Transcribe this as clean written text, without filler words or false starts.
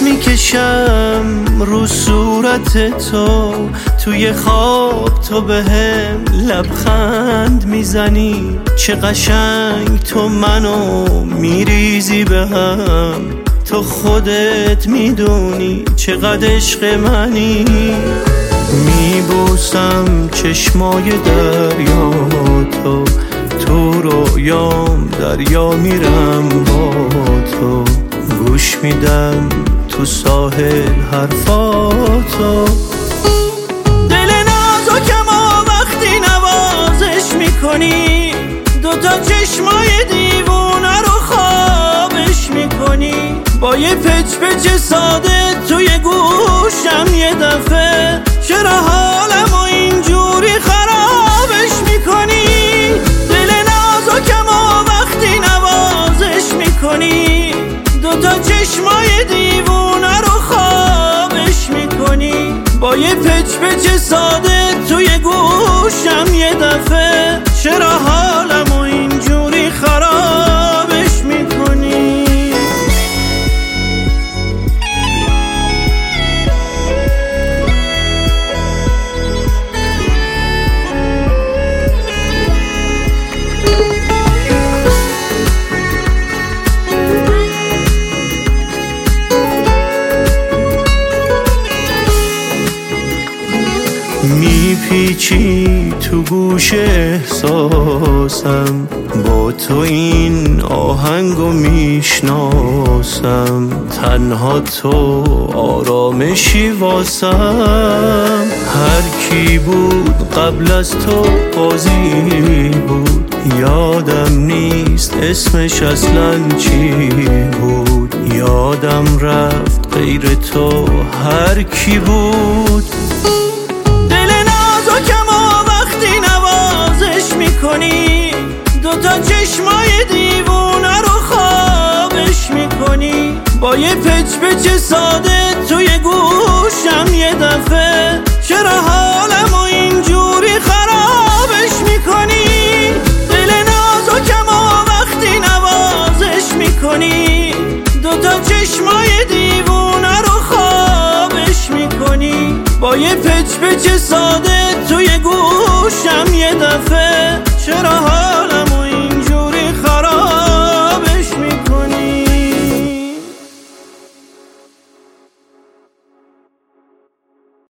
میکشم رو صورت تو، توی خواب تو بهم لبخند میزنی، چه قشنگ تو منو میریزی به هم، تو خودت میدونی چقدر عشق منی. میبوسم چشمای دریا تو، تو رویام دریا میرم با تو، گوش میدم تو ساحل حرفاتو. دل نازکم و وقتی نوازش میکنی، دوتا چشمای دیوونه رو خوابش میکنی، با یه پچ پچ ساده توی گوشم یه دفعه، چرا حالمو اینجوری خرابش میکنی؟ دل نازکم و وقتی نوازش میکنی، دوتا چشمای دیوونه رو خوابش میکنی، با یه پچ پچ ساده توی گوشم یه دفعه، چرا حالمو اینجوری خرابش میکنی؟ میپیچی تو گوش احساسم، با تو این آهنگو میشناسم، تنها تو آرامشی واسم. هر کی بود قبل از تو قاضی بود، یادم نیست اسمش اصلا چی بود، یادم رفت غیر تو هر کی بود. دوتا چشمای دیوونه رو خوابش میکنی، با یه پچ پچ ساده توی گوشم یه دفعه، چرا حالمو اینجوری خرابش میکنی؟ دل نازکم و وقتی نوازش میکنی، دوتا چشمای دیوونه رو خوابش میکنی، با یه پچ پچ ساده توی گوشم یه دفعه، چرا